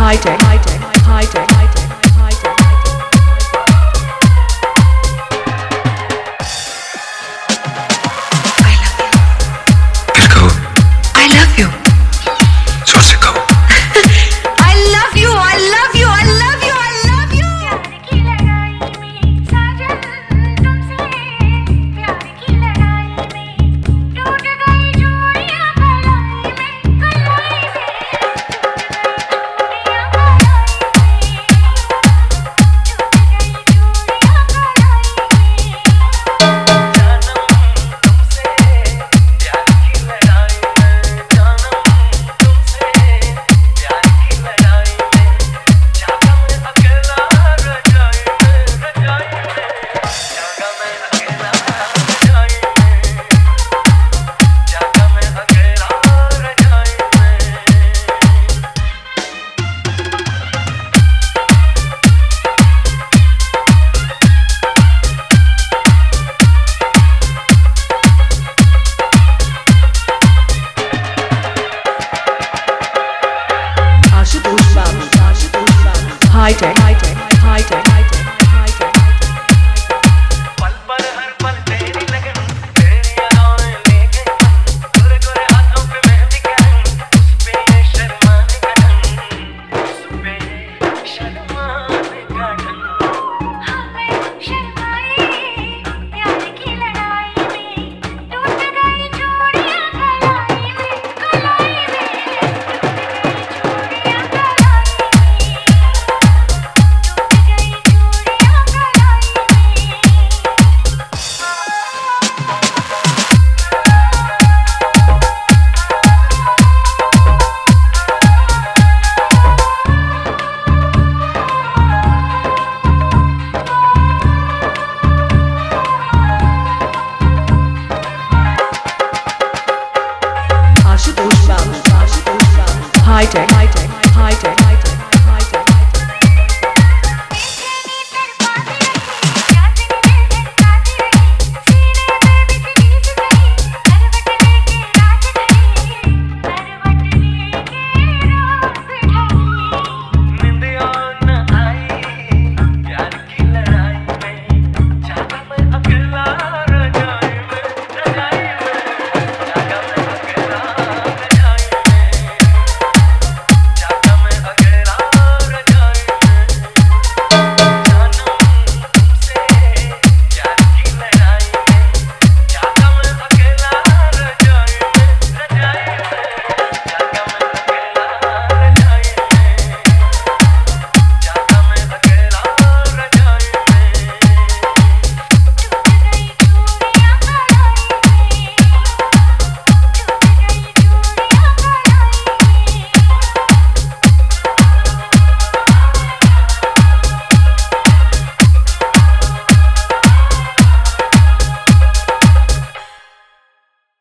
high-tech, high-tech, high-tech, high-tech, high-tech. फिर कहो I love you. जोर से कहो I love you. I love you. I love you. I love you. प्यार की लड़ाई में साजन तुमसे प्यार की लड़ाई में टूट गई जोड़ियां कलाई में कलाई में टूट गई जोड़ियां कलाई में टूट गई जोड़ियां High-tech, high-tech, high-tech, high-tech, high-tech. पल पर हर पल तेरी लगन तेरी अदाएं लेके गोरे गोरे हाथों पे मेहंदी का रंग उस पे ये शर्माने का ढंग उस पे ये शर्माने का ढंग हमें शर्माए प्यार की लड़ाई में टूट गई जोड़ियां कलाई में कलाई में टूट गई जोड़ियां कलाई में टूट गई जोड़ियां कलाई High-tech, high-tech, high-tech.